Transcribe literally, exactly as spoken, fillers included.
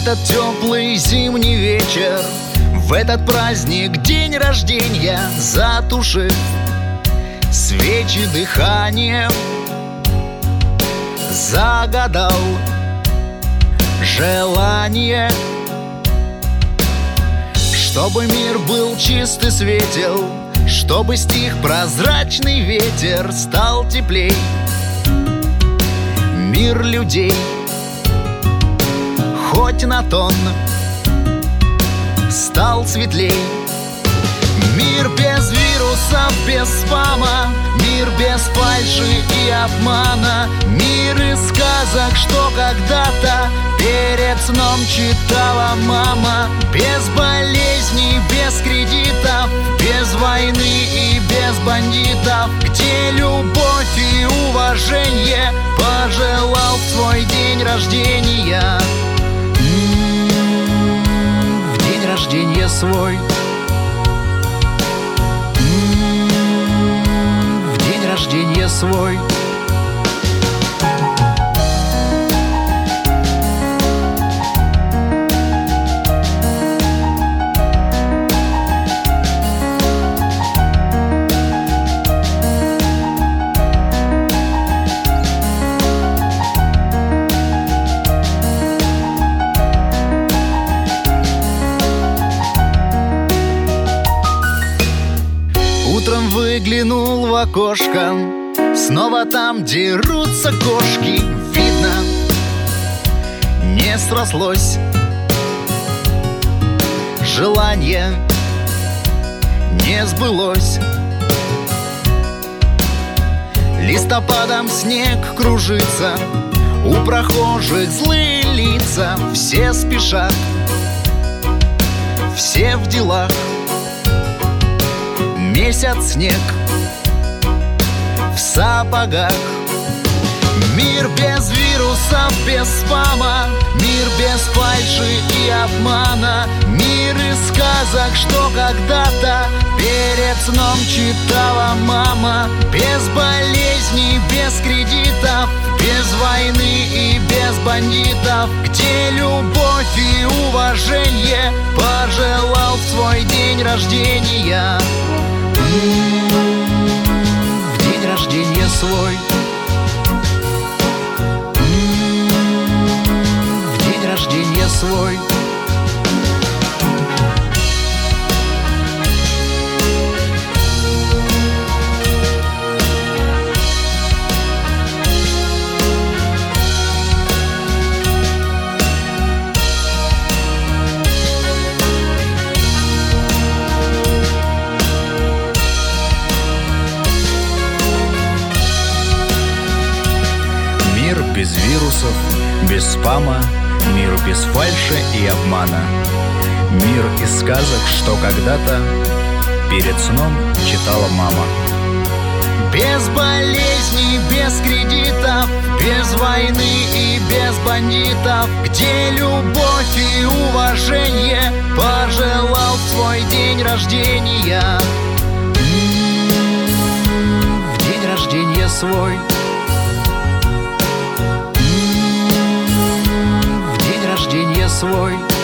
этот теплый зимний вечер, в этот праздник, день рождения, затушив свечи дыханием, загадал желание, чтобы мир был чист и светел, чтобы стих прозрачный ветер, стал теплей мир людей, хоть на тон стал светлей. Мир без вирусов, без спама, мир без фальши и обмана, мир из сказок, что когда-то перед сном читала мама. Без болезней, без кредитов, без войны и без бандитов, где любовь и уважение пожелал в свой день рождения. М-м-м, в день рождения свой. М-м-м, в день рождения свой. Утром выглянул в окошко, снова там дерутся кошки. Видно, не срослось желание, не сбылось. Листопадом снег кружится, у прохожих злые лица, все спешат, все в делах. Месяц снег в сапогах. Мир без вирусов, без спама, мир без фальши и обмана, мир из сказок, что когда-то перед сном читала мама. Без болезней, без кредитов, без войны и без бандитов, где любовь и уважение пожелал в свой день рождения. М-м-м, в день рождения свой. М-м-м, в день рождения свой. Мир без вирусов, без спама, мир без фальши и обмана, мир из сказок, что когда-то перед сном читала мама. Без болезней, без кредитов, без войны и без бандитов, где любовь и уважение пожелал в свой день рождения. М-м-м, в день рождения свой. М-м-м, в день рождения свой.